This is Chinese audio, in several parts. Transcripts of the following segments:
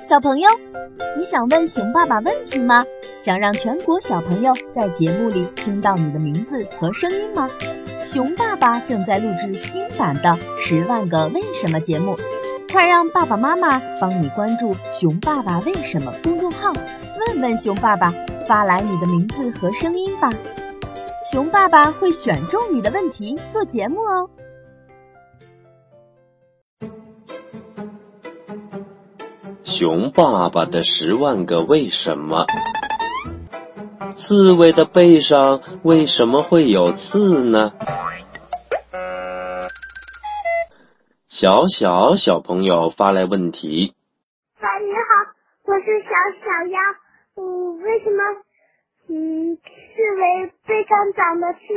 小朋友，你想问熊爸爸问题吗？想让全国小朋友在节目里听到你的名字和声音吗？熊爸爸正在录制新版的10万个为什么节目，快让爸爸妈妈帮你关注熊爸爸为什么公众号，问问熊爸爸，发来你的名字和声音吧。熊爸爸会选中你的问题做节目哦。 熊爸爸的10万个为什么。刺猬的背上为什么会有刺呢？小朋友发来问题。 你好，我是小鸭。为什么刺猬背上长了刺？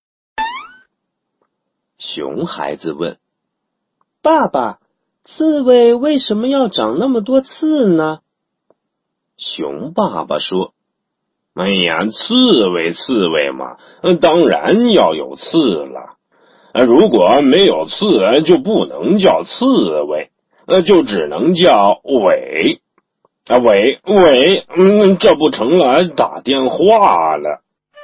熊孩子问：爸爸，刺猬为什么要长那么多刺呢？熊爸爸说：哎呀，刺猬嘛，当然要有刺了。如果没有刺，就不能叫刺猬，就只能叫尾。尾，这不成了打电话了。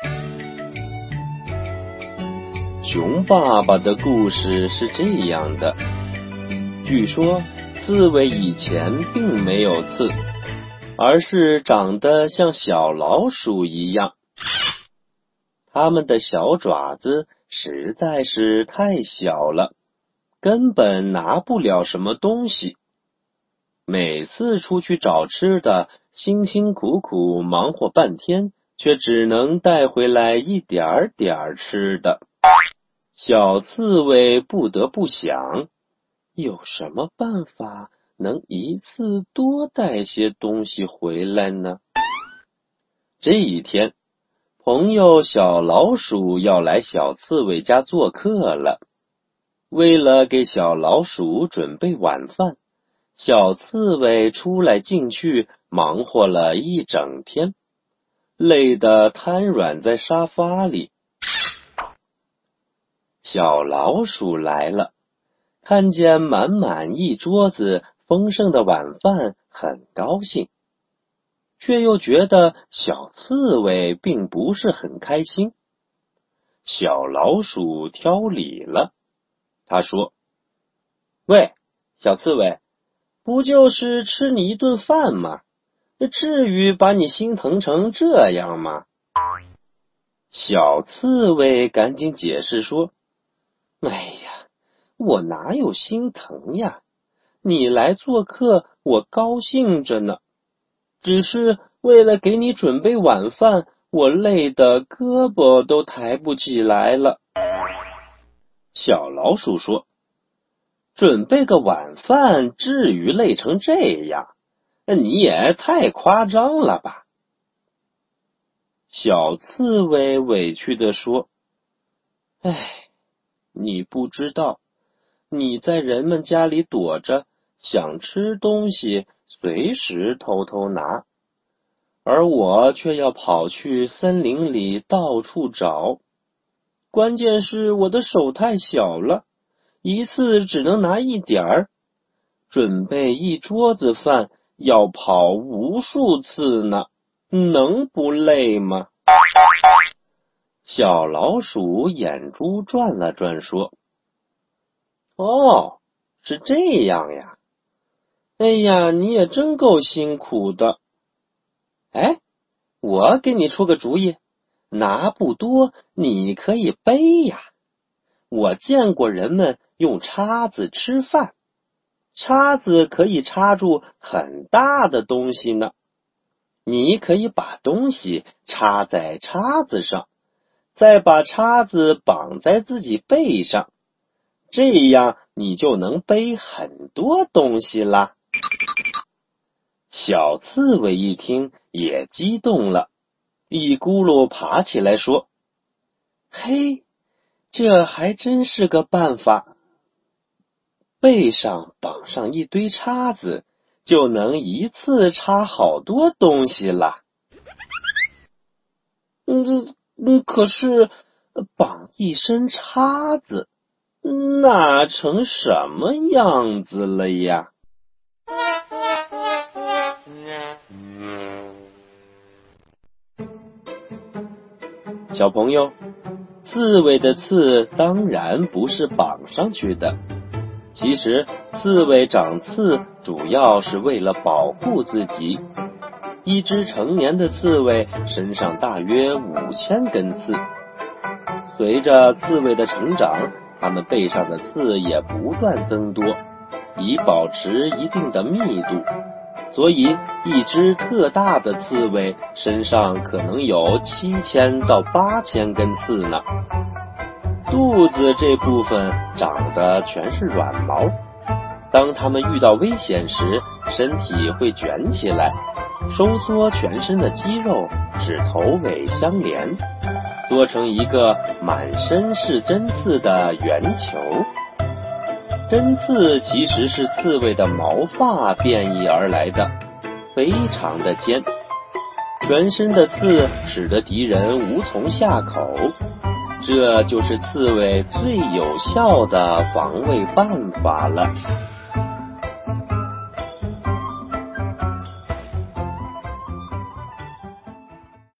熊爸爸的故事是这样的，据说刺猬以前并没有刺，而是长得像小老鼠一样。它们的小爪子实在是太小了，根本拿不了什么东西。每次出去找吃的，辛辛苦苦忙活半天，却只能带回来一点点吃的。小刺猬不得不想，有什么办法能一次多带些东西回来呢？这一天，朋友小老鼠要来小刺猬家做客了。为了给小老鼠准备晚饭，小刺猬出来进去忙活了一整天，累得瘫软在沙发里。小老鼠来了，看见满满一桌子丰盛的晚饭，很高兴，却又觉得小刺猬并不是很开心。小老鼠挑理了，他说：喂，小刺猬，不就是吃你一顿饭吗？至于把你心疼成这样吗？小刺猬赶紧解释说：哎呀，我哪有心疼呀？你来做客，我高兴着呢。只是为了给你准备晚饭，我累得胳膊都抬不起来了。小老鼠说：准备个晚饭，至于累成这样？你也太夸张了吧。小刺猬委屈地说：哎，你不知道，你在人们家里躲着，想吃东西随时偷偷拿，而我却要跑去森林里到处找。关键是我的手太小了，一次只能拿一点儿，准备一桌子饭要跑无数次呢，能不累吗？小老鼠眼珠转了转说：哦，是这样呀。哎呀，你也真够辛苦的。哎，我给你出个主意，拿不多，你可以背呀。我见过人们用叉子吃饭，叉子可以插住很大的东西呢。你可以把东西插在叉子上，再把叉子绑在自己背上，这样你就能背很多东西啦。小刺猬一听也激动了，一咕噜爬起来说：嘿，这还真是个办法。背上绑上一堆叉子，就能一次插好多东西啦。可是绑一身叉子，那成什么样子了呀？ 小朋友，刺猬的刺当然不是绑上去的。其实刺猬长刺主要是为了保护自己。一只成年的刺猬身上大约5000根刺。随着刺猬的成长，它们背上的刺也不断增多，以保持一定的密度。所以一只特大的刺猬身上可能有7000到8000根刺呢。肚子这部分长的全是软毛，当它们遇到危险时，身体会卷起来，收缩全身的肌肉，使头尾相连，多成一个满身是针刺的圆球。针刺其实是刺猬的毛发变异而来的，非常的尖，全身的刺使得敌人无从下口，这就是刺猬最有效的防卫办法了。